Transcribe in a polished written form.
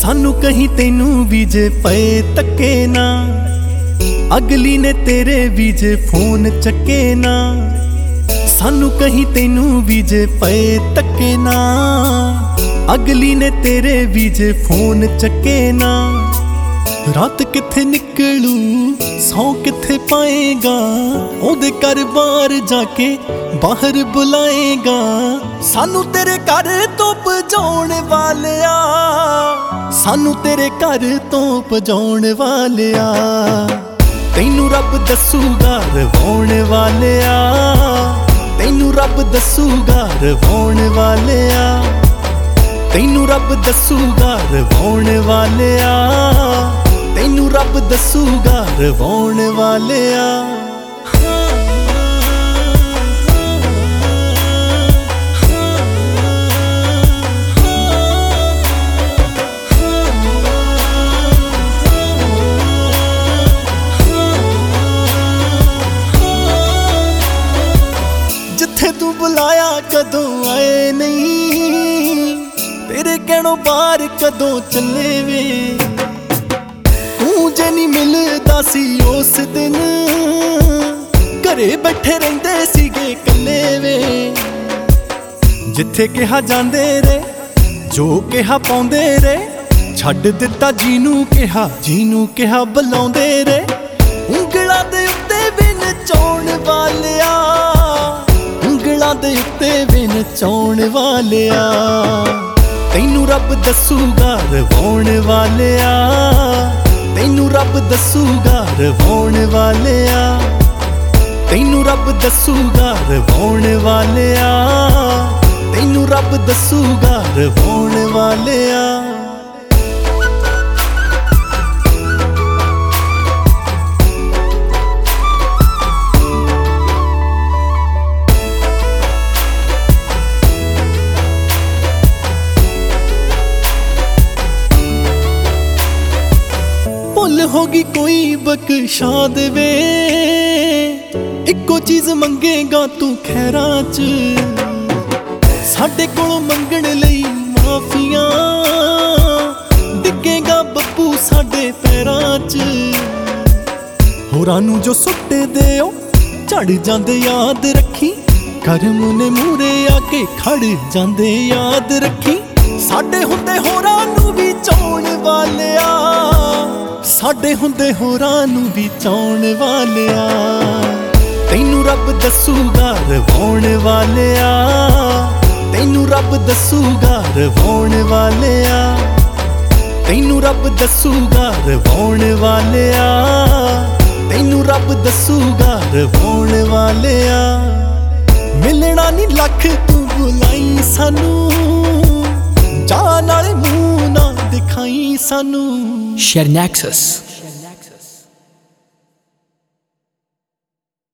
सानू कहीं तेनू भी जे पए तके ना, अगली ने तेरे भी जे फोन चके ना। सानू कहीं तेनू भी जे पए तके ना, अगली ने तेरे भी जे फोन चके ना। रात किथे निकलू सौ किथे पाएगा, ओदे घर बार जाके बाहर बुलाएगा। सानू तेरे घर तो भजाउण वालिया, सानू तेरे घर तो भजाउण वालिया। तैनू रब दसूगा रवाउण वालिया, तैनू रब दसूगा रवाउण वालिया। तैनू रब दसूगा रवाउण वालिया, तैनू रब दसूगा रवाउण वालिया। जिथे तू बुलाया कदों आए नहीं, तेरे कहणों बाहर कदों चले वे। तू जे नहीं मिलदा सी उस दिन, घरे बैठे रहिंदे सीगे कल्ले वे। जिथे कहा जांदे रे, जो कहा पाउंदे रे, छड्ड दिता जीनू कहा बुलाउंदे रे। ਉਂਗਲਾਂ ਦੇ ਉੱਤੇ ਵੀ ਨਚਾਉਣ ਵਾਲਿਆ, ਉਂਗਲਾਂ ਦੇ ਉੱਤੇ ਵੀ ਨਚਾਉਣ ਵਾਲਿਆ। ਤੈਨੂੰ ਰੱਬ ਦਸੂਗਾ ਰਵਾਉਣ ਵਾਲਿਆ, ਤੈਨੂੰ ਰੱਬ ਦਸੂਗਾ ਰਵਾਉਣ ਵਾਲਿਆ। ਤੈਨੂੰ ਰੱਬ ਦਸੂਗਾ ਰਵਾਉਣ ਵਾਲਿਆ, ਤੈਨੂੰ ਰੱਬ ਦਸੂਗਾ ਰਵਾਉਣ ਵਾਲਿਆ। भुल होगी कोई बख्शा देवे, इक्को चीज मंगेगा तू खैरां च। साडे कोलों मंगण लई माफियां, डिगेगा बब्बू साडे पैरां च। होरां नूं जो सुट्टे देओ झड़ जांदे याद रखी, करम ने मूरे आके खड़ जांदे याद रखी। साडे हुंदे होरां नूं भी चाउण वालिया, साडे हुंदे होरां नूं भी चाउण वालिया। तैनू रब दसूगा रवाउण वालिया, तैनू रब दसूगा रवाउण वालिया। तैनू रब दसूगा रवाउण वालिया, तैनू रब दसूगा रवाउण वालिया। मिलना नी लख तू बुलाई सानू, जा नाले मूंह ना दिखाई सानू। Share Nexus.